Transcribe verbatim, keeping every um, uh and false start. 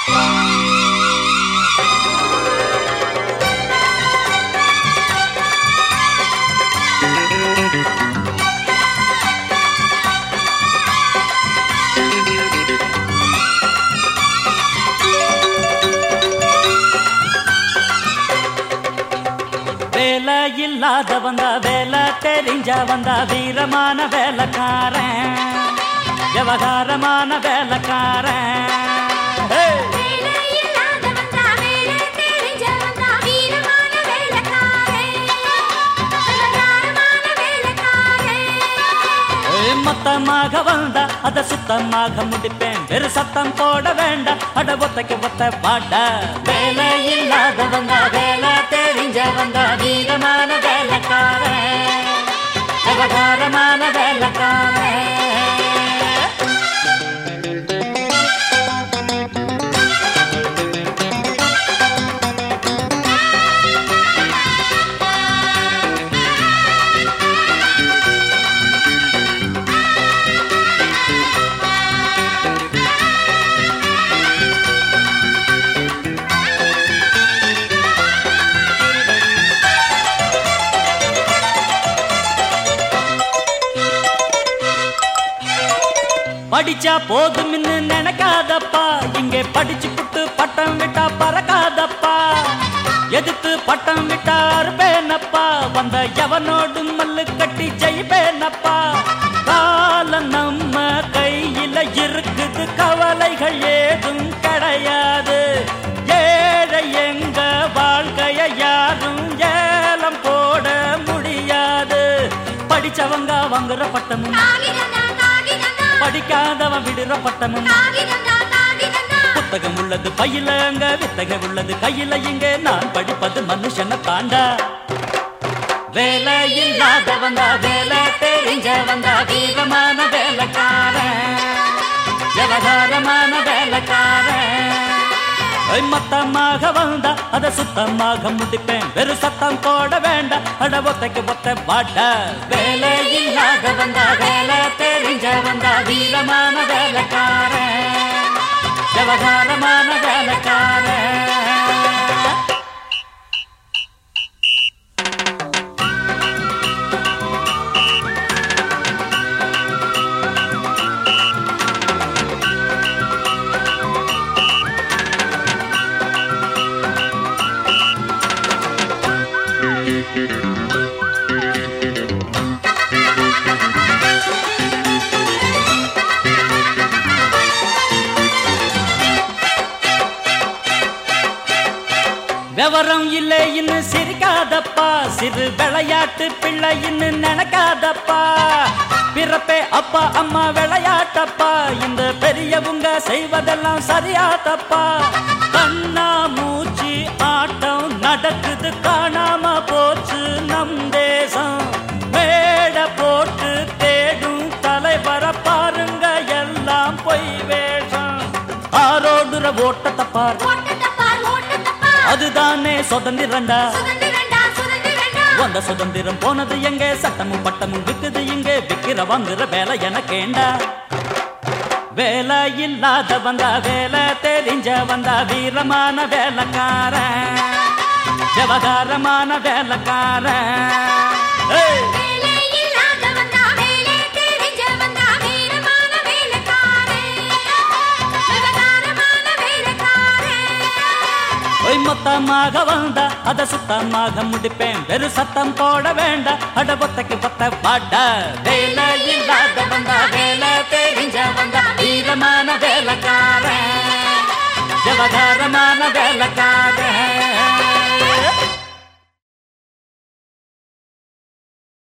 வேலை இல்லாத வந்தா வேலை தெரிஞ்ச வந்தா வீரமான வேலைக்காரன் விவகாரமான வேலைக்காரன் மொத்தமாக வந்தா அத சுத்தமாக முடிப்பேன் வெறு சத்தம் போட வேண்டாம் அட ஒத்தைக்கு ஒத்த பாட்ட வேலை இல்லாத வந்தா வேலை தெரிஞ்ச வந்தா வீரமான வேலைக்காரன் விவகாரமான வேலைக்காரன் படிச்சா போதும் நினைக்காதப்பா இங்கே படிச்சு புட்டு பட்டம் விட்டா பறக்காதப்பா எதிர்த்து பட்டம் விட்டா அறுப்பேனப்பா வந்த எவனோடு மல்லு கட்டி ஜெயிப்பேனப்பா காலம் நம்ம கையில இருக்குது கவலைகள் ஏதும் கிடையாது ஏழை எங்க வாழ்க்கைய யாரும் ஏலம் போட முடியாது படிச்சவங்க வாங்குற பட்டமும் படிக்காதவன் விடுற பட்டமும் புத்தகம் உள்ளது பையில அங்க வித்தகம் உள்ளது கையில இங்க நான் படிப்பது மனுஷனை தாண்டா வேலை இல்லாத வந்தா வேலை தெரிஞ்ச வந்தா வீரமான வேலைக்காரன் விவகாரமான வேலைக்காரன் மொத்தமாக வந்தா அத சுத்தமாக முடிப்பேன் வெறு சத்தம் போட வேண்டாம் அட ஒத்தைக்கு ஒத்த பாட்ட வேலை இல்லாத வந்தா வேலை தெரிஞ்ச வந்தா வீரமான வேலைக்காரன் விவகாரமான வேலைக்காரன் விவரம் இல்லை இன்னும் சிரிக்காதப்பா சிறு விளையாட்டு பிள்ளை இன்னும் நினைக்காதப்பா பிறப்பே அப்பா அம்மா விளையாட்டப்பா இந்த பெரியவங்க செய்வதெல்லாம் சரியாதப்பா கண்ணா மூச்சு ஆட்டம் நடக்குது காணாம போச்சு நம் தேசம் மேட போட்டு தேடும் தலைவர பாருங்க எல்லாம் பொய் வேஷம் ஆரோடுற ஓட்டத்தை பாரு அதுதானே சுதந்திரண்டா வந்த சுதந்திரம் போனது எங்க சட்டமும் பட்டமும் விக்குது இங்க விக்கிற வாங்குற வேலை எனக்கேண்டா வேலை இல்லாத வந்தா வேலை தெரிஞ்ச வந்தா வீரமான வேலைக்காரன் விவகாரமான வேலைக்காரன் மொத்தமாக வந்தா அத சுத்தமாக முடிப்பேன் வெறு சத்தம் போட வேண்டாம் அட ஒத்தைக்கு ஒத்த பாட்ட வேலை இல்லாத வந்தா வேலை தெரிஞ்ச வந்தா வீரமான வேலைக்காரன் விவகாரமான வேலைக்காரன்